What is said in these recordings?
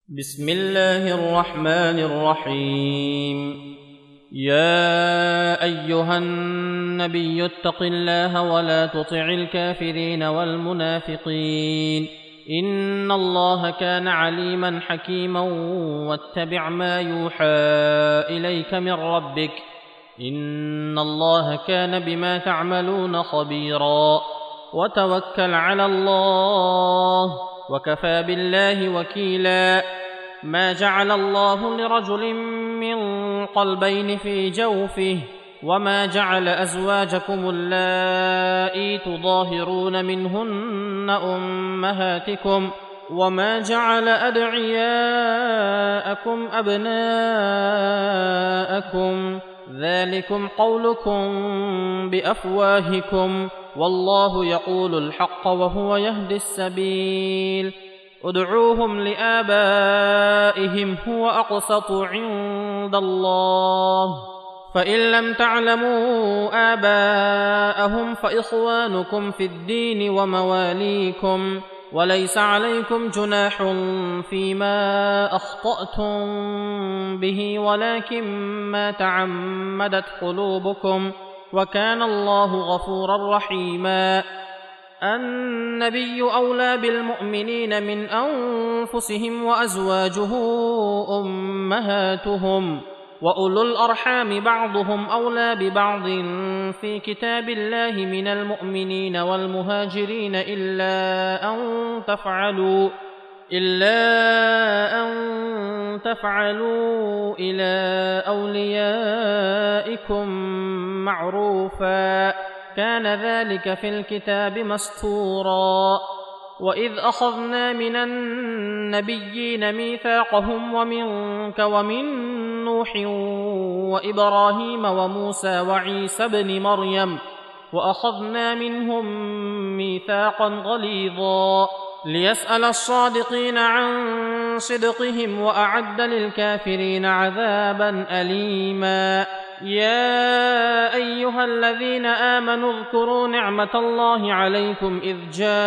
بسم الله الرحمن الرحيم. يا أيها النبي اتق الله ولا تطع الكافرين والمنافقين، إن الله كان عليما حكيما. واتبع ما يوحى إليك من ربك، إن الله كان بما تعملون خبيرا. وتوكل على الله وكفى بالله وكيلا. ما جعل الله لرجل من قلبين في جوفه، وما جعل أزواجكم اللائي تظاهرون منهن أمهاتكم، وما جعل أدعياءكم أبناءكم، ذلكم قولكم بأفواهكم، والله يقول الحق وهو يهدي السبيل. ادعوهم لآبائهم هو أقسط عند الله، فإن لم تعلموا آباءهم فإخوانكم في الدين ومواليكم، وليس عليكم جناح فيما أخطأتم به، ولكن ما تعمدت قلوبكم، وكان الله غفورا رحيما. النبي أولى بالمؤمنين من أنفسهم، وأزواجه أمهاتهم، وأولو الأرحام بعضهم أولى ببعض في كتاب الله من المؤمنين والمهاجرين إلا أن تفعلوا إلى أوليائكم معروفا، كان ذلك في الكتاب مسطورا. وإذ أخذنا من النبيين ميثاقهم ومنك ومن نوح وإبراهيم وموسى وعيسى ابن مريم، وأخذنا منهم ميثاقا غليظا، ليسأل الصادقين عن صدقهم، وأعد للكافرين عذابا أليما. يا أيها الذين آمنوا اذكروا نعمة الله عليكم إذ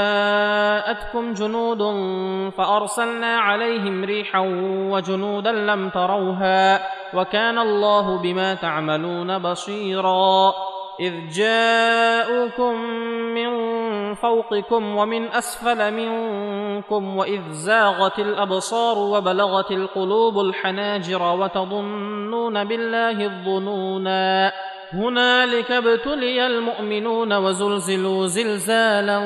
جاءتكم جنود فأرسلنا عليهم ريحا وجنودا لم تروها، وكان الله بما تعملون بصيرا. إذ جاءوكم من فوقكم ومن أسفل منكم، وإذ زاغت الأبصار وبلغت القلوب الحناجر وتظنون بالله الظنونا. هنالك ابتلي المؤمنون وزلزلوا زلزالا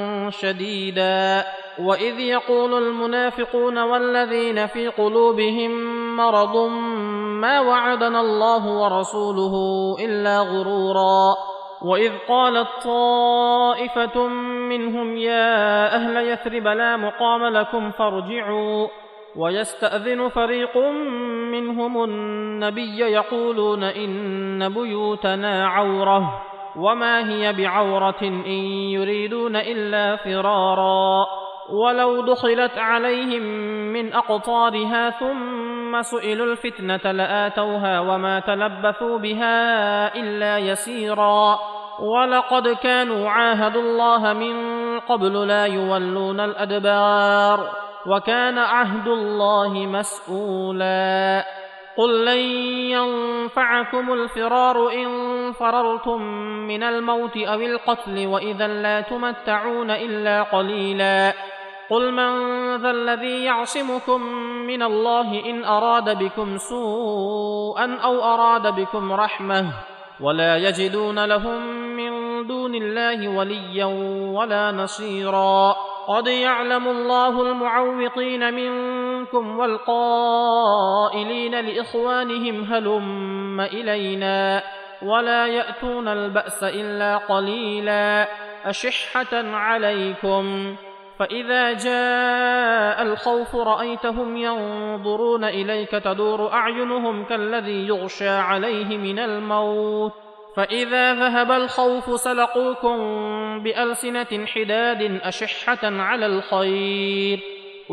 شديدا. وإذ يقول المنافقون والذين في قلوبهم مرض ما وعدنا الله ورسوله إلا غرورا. وإذ قالت طائفة منهم يا أهل يثرب لا مقام لكم فارجعوا، ويستأذن فريق منهم النبي يقولون إن بيوتنا عورة، وما هي بعورة إن يريدون إلا فرارا. ولو دخلت عليهم من أقطارها ثم سئلوا الفتنة لآتوها وما تلبثوا بها إلا يسيرا. ولقد كانوا عاهدوا الله من قبل لا يولون الأدبار، وكان عهد الله مسؤولا. قل لن ينفعكم الفرار إن فررتم من الموت أو القتل، وإذا لا تمتعون إلا قليلا. قل من ذا الذي يعصمكم من الله إن أراد بكم سوءا أو أراد بكم رحمة، ولا يجدون لهم من دون الله وليا ولا نصيرا. قد يعلم الله المعوقين منكم والقائلين لإخوانهم هلم إلينا، ولا يأتون البأس إلا قليلا، أشحة عليكم. فإذا جاء الخوف رأيتهم ينظرون إليك تدور أعينهم كالذي يغشى عليه من الموت، فإذا ذهب الخوف سلقوكم بألسنة حداد أشحة على الخير.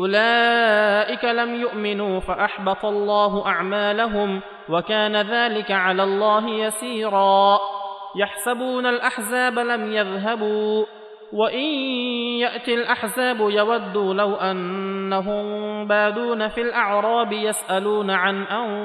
أولئك لم يؤمنوا فأحبط الله أعمالهم، وكان ذلك على الله يسيرا. يحسبون الأحزاب لم يذهبوا، وإن يأتي الأحزاب يودوا لو أنهم بادون في الأعراب يسألون عن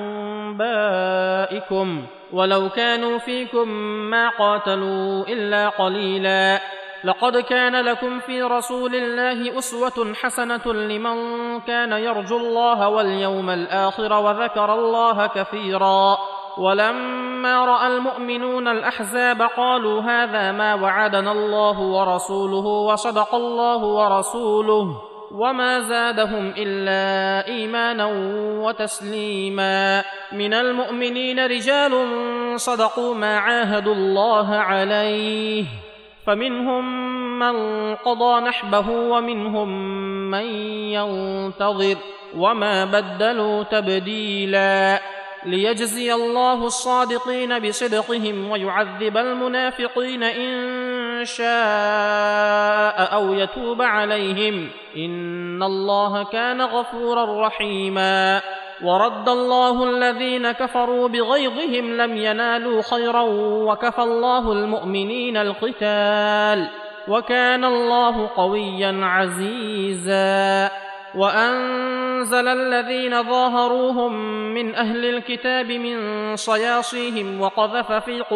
أنبائكم ولو كانوا فيكم ما قاتلوا إلا قليلا. لقد كان لكم في رسول الله أسوة حسنة لمن كان يرجو الله واليوم الآخر وذكر الله كثيرا. ولما رأى المؤمنون الأحزاب قالوا هذا ما وعدنا الله ورسوله وصدق الله ورسوله وما زادهم إلا إيمانا وتسليما. من المؤمنين رجال صدقوا ما عاهدوا الله عليه فمنهم من قضى نحبه ومنهم من ينتظر وما بدلوا تبديلا. ليجزي الله الصادقين بصدقهم ويعذب المنافقين إن شاء أو يتوب عليهم إن الله كان غفورا رحيما. ورد الله الذين كفروا بغيظهم لم ينالوا خيرا وكفى الله المؤمنين القتال وكان الله قويا عزيزا. وأنزل الذين ظاهروهم من أهل الكتاب من صياصيهم وقذف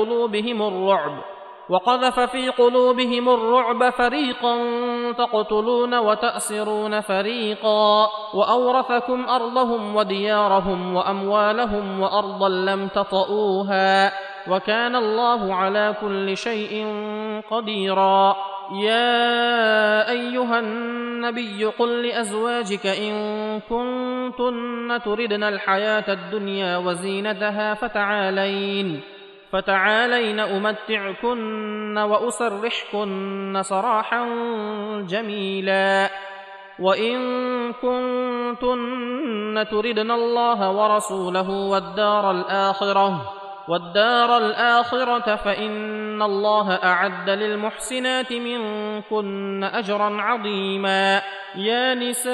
في قلوبهم الرعب فريقا تقتلون وتأسرون فريقا وأورثكم أرضهم وديارهم وأموالهم وأرضا لم تطئوها وكان الله على كل شيء قديرا. يا أيها النبي قل لأزواجك إن كنتن تردن الحياة الدنيا وزينتها فتعالين أمتعكن وأسرحكن سراحا جميلا. وإن كنتن تردن الله ورسوله والدار الآخرة فإن الله أعد للمحسنات منكن أجرا عظيما. يا نساء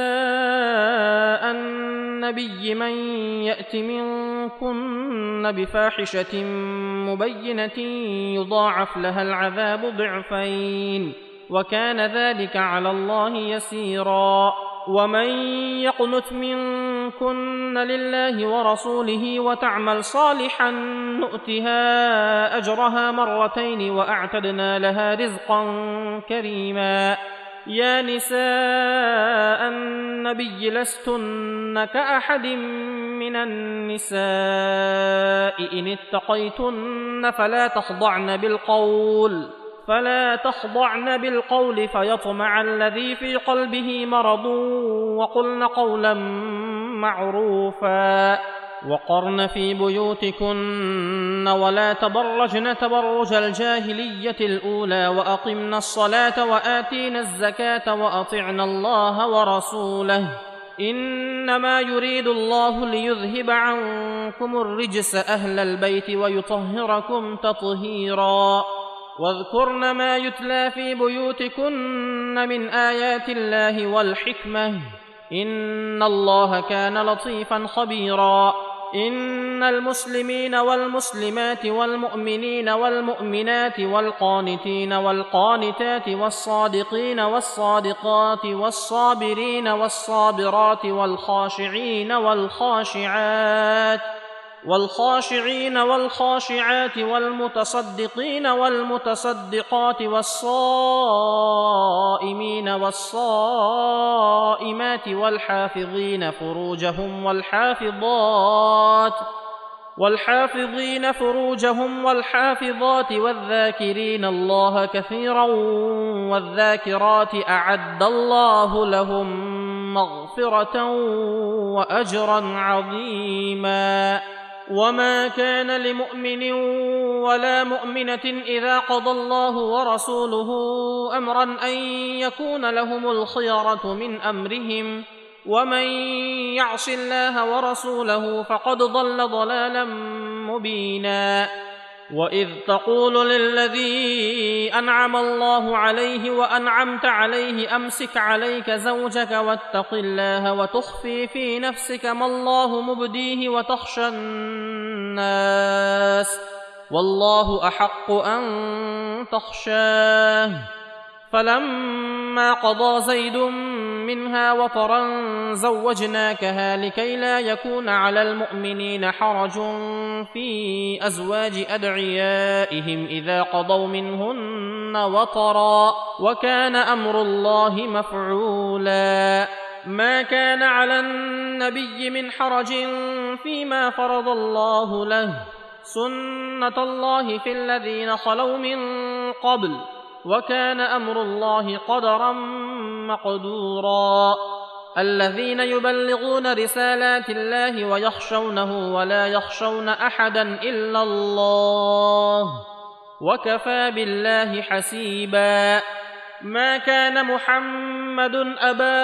النبي من يأت منكن بفاحشة مبينة يضاعف لها العذاب ضعفين وكان ذلك على الله يسيرا. ومن يقنت منكن لله ورسوله وتعمل صالحا نؤتها أجرها مرتين وأعتدنا لها رزقا كريما. يا نساء النبي لستن كأحد من النساء إن اتقيتن فلا تخضعن بالقول فيطمع الذي في قلبه مرض وقلن قولا معروفا. وقرن في بيوتكن ولا تبرجن تبرج الجاهلية الأولى وأقمن الصلاة وآتينا الزكاة وأطعنا الله ورسوله إنما يريد الله ليذهب عنكم الرجس أهل البيت ويطهركم تطهيرا. واذكرن ما يتلى في بيوتكن من آيات الله والحكمة إن الله كان لطيفا خبيرا. إن المسلمين والمسلمات والمؤمنين والمؤمنات والقانتين والقانتات والصادقين والصادقات والصابرين والصابرات والخاشعين والخاشعات والمتصدقين والمتصدقات والصائمين والصائمات والحافظين فروجهم والحافظات والذاكرين الله كثيرا والذاكرات أعد الله لهم مغفرة وأجرا عظيما. وما كان لمؤمن ولا مؤمنة إذا قضى الله ورسوله أمرا أن يكون لهم الخيرة من أمرهم ومن يعص الله ورسوله فقد ضل ضلالا مبينا. وإذ تقول للذي أنعم الله عليه وأنعمت عليه أمسك عليك زوجك واتق الله وتخفي في نفسك ما الله مبديه وتخشى الناس والله أحق أن تخشاه فلما قضى زيد منها وطرا زوجناكها لكي لا يكون على المؤمنين حرج في أزواج أدعيائهم إذا قضوا منهن وطرا وكان أمر الله مفعولا ما كان على النبي من حرج فيما فرض الله له سنة الله في الذين خلوا من قبل وكان أمر الله قدرا مقدورا الذين يبلغون رسالات الله ويخشونه ولا يخشون أحدا إلا الله وكفى بالله حسيبا ما كان محمد أبا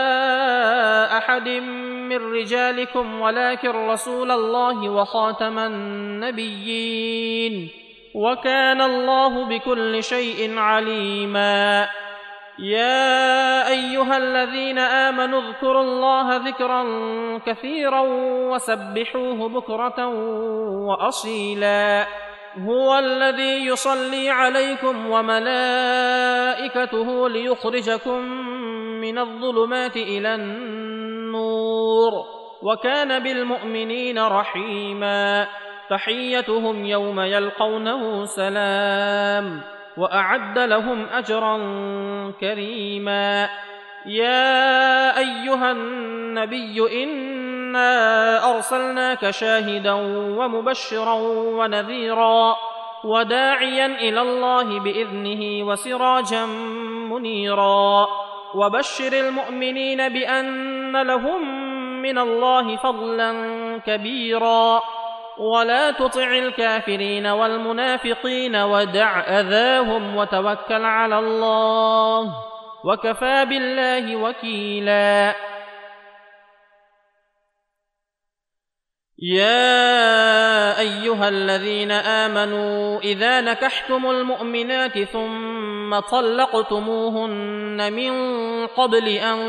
أحد من رجالكم ولكن رسول الله وخاتم النبيين وكان الله بكل شيء عليما يا أيها الذين آمنوا اذكروا الله ذكرا كثيرا وسبحوه بكرة وأصيلا هو الذي يصلي عليكم وملائكته ليخرجكم من الظلمات إلى النور وكان بالمؤمنين رحيما تحيتهم يوم يلقونه سلام وأعد لهم أجرا كريما يا أيها النبي إنا أرسلناك شاهدا ومبشرا ونذيرا وداعيا إلى الله بإذنه وسراجا منيرا وبشر المؤمنين بأن لهم من الله فضلا كبيرا ولا تطع الكافرين والمنافقين ودع أذاهم وتوكل على الله وكفى بالله وكيلا يا أيها الذين آمنوا إذا نكحتم المؤمنات ثم طلقتموهن من قبل أن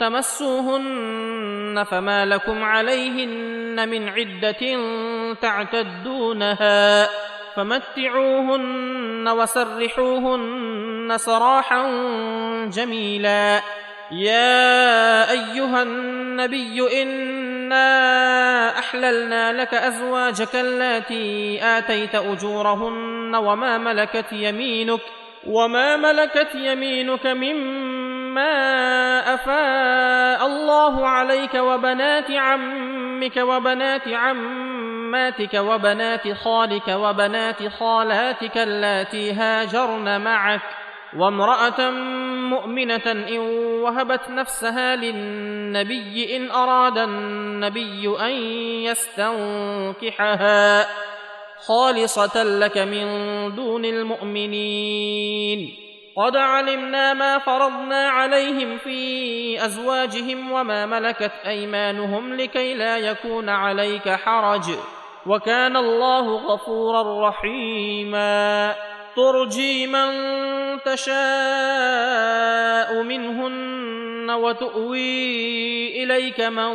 تمسوهن فما لكم عليهن من عدة تعتدونها فمتعوهن وسرحوهن سراحا جميلا يا أيها النبي إنا أحللنا لك أزواجك اللاتي آتيت أجورهن وما ملكت يمينك مما أفاء الله عليك وبنات عمك وبنات عماتك وبنات خالك وبنات خالاتك اللاتي هاجرن معك وامرأة مؤمنة إن وهبت نفسها للنبي إن أراد النبي أن يستنكحها خالصة لك من دون المؤمنين قد علمنا ما فرضنا عليهم في أزواجهم وما ملكت أيمانهم لكي لا يكون عليك حرج وكان الله غفورا رحيما ترجي من تشاء منهن وتؤوي إليك من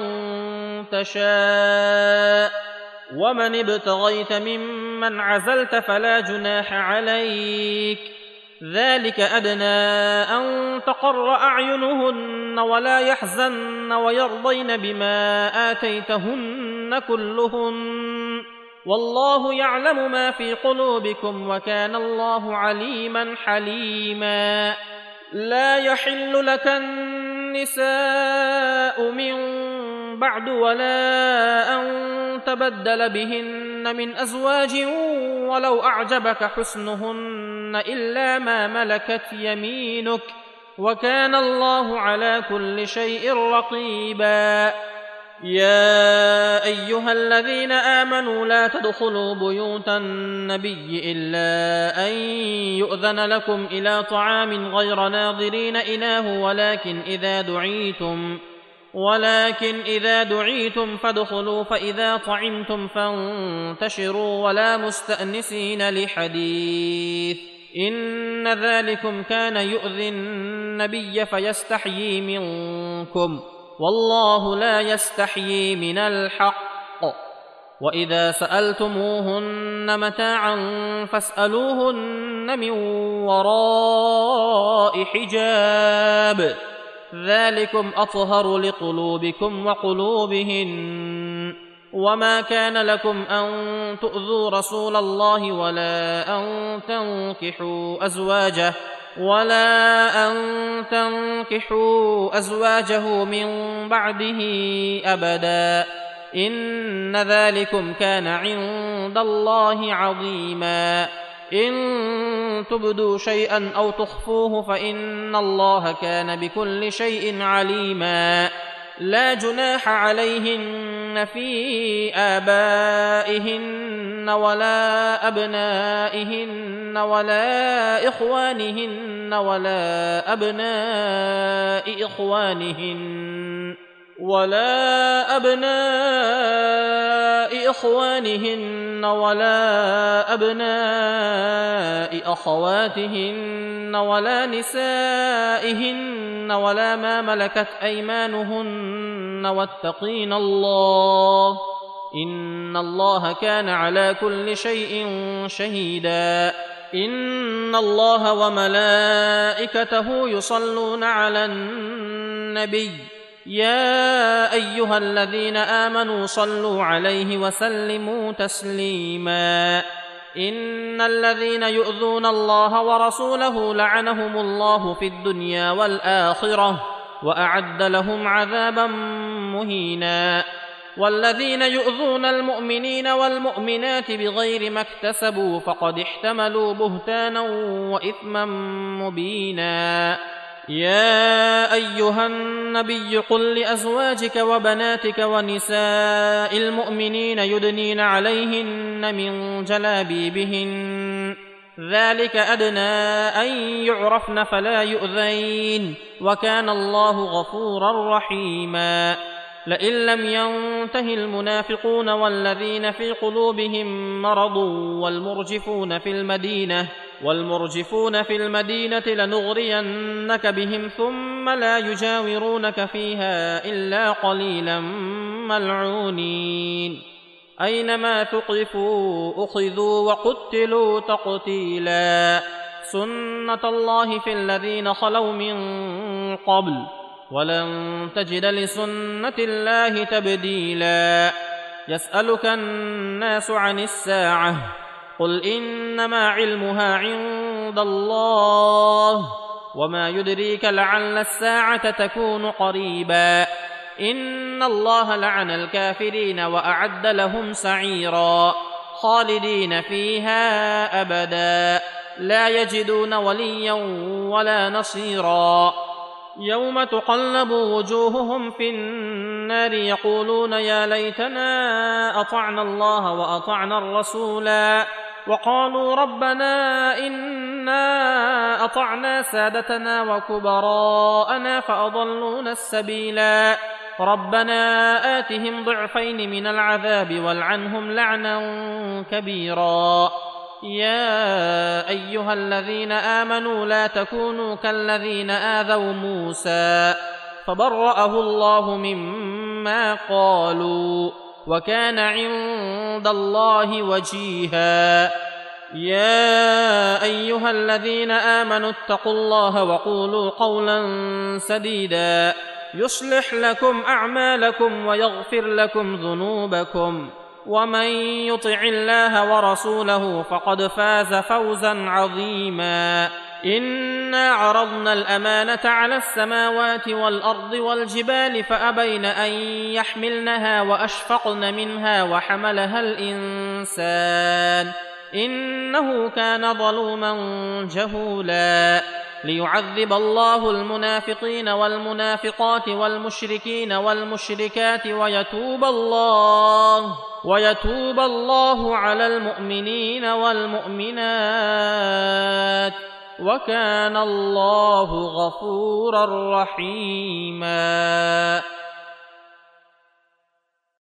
تشاء ومن ابتغيت ممن عزلت فلا جناح عليك ذلك أدنى أن تقر أعينهن ولا يحزن ويرضين بما آتيتهن كلهن والله يعلم ما في قلوبكم وكان الله عليما حليما لا يحل لك النساء من بعد ولا أن تبدل بهن من أزواج ولو أعجبك حسنهن إلا ما ملكت يمينك وكان الله على كل شيء رقيبا يا أيها الذين آمنوا لا تدخلوا بيوت النبي إلا أن يؤذن لكم إلى طعام غير ناظرين إناه ولكن إذا دعيتم فادخلوا فإذا طعمتم فانتشروا ولا مستأنسين لحديث إن ذلكم كان يؤذي النبي فيستحيي منكم والله لا يستحيي من الحق وإذا سألتموهن متاعا فاسألوهن من وراء حجاب ذلكم أطهر لقلوبكم وقلوبهن وما كان لكم أن تؤذوا رسول الله ولا أن تنكحوا أزواجه من بعده أبدا إن ذلكم كان عند الله عظيما إن تبدوا شيئا أو تخفوه فإن الله كان بكل شيء عليما لا جناح عليهن في آبائهن ولا أبنائهن ولا إخوانهن ولا أبناء إخوانهن ولا أبناء أخواتهن ولا نسائهن ولا ما ملكت أيمانهن واتقين الله إن الله كان على كل شيء شهيدا إن الله وملائكته يصلون على النبي يا أيها الذين آمنوا صلوا عليه وسلموا تسليما إن الذين يؤذون الله ورسوله لعنهم الله في الدنيا والآخرة وأعد لهم عذابا مهينا والذين يؤذون المؤمنين والمؤمنات بغير ما اكتسبوا فقد احتملوا بهتانا وإثما مبينا يا أيها النبي قل لأزواجك وبناتك ونساء المؤمنين يدنين عليهن من جلابيبهن ذلك أدنى أن يعرفن فلا يؤذين وكان الله غفورا رحيما لئن لم ينته المنافقون والذين في قلوبهم مرض والمرجفون في المدينة لنغرينك بهم ثم لا يجاورونك فيها إلا قليلا ملعونين أينما ثقفوا أخذوا وقتلوا تقتيلا سنة الله في الذين خلوا من قبل ولن تجد لسنة الله تبديلا يسألك الناس عن الساعة قل إنما علمها عند الله وما يدريك لعل الساعة تكون قريبا إن الله لعن الكافرين وأعد لهم سعيرا خالدين فيها أبدا لا يجدون وليا ولا نصيرا يوم تقلب وجوههم في النار يقولون يا ليتنا أطعنا الله وأطعنا الرسولا وقالوا ربنا إنا أطعنا سادتنا وكبراءنا فأضلونا السبيلا ربنا آتهم ضعفين من العذاب والعنهم لعنا كبيرا يا أيها الذين آمنوا لا تكونوا كالذين آذوا موسى فبرأه الله مما قالوا وكان عند الله وجيها يا أيها الذين آمنوا اتقوا الله وقولوا قولا سديدا يصلح لكم أعمالكم ويغفر لكم ذنوبكم ومن يطع الله ورسوله فقد فاز فوزا عظيما إنا عرضنا الأمانة على السماوات والأرض والجبال فأبين أن يحملنها وأشفقن منها وحملها الإنسان إنه كان ظلوما جهولا ليعذب الله المنافقين والمنافقات والمشركين والمشركات ويتوب الله على المؤمنين والمؤمنات وكان الله غفورا رحيما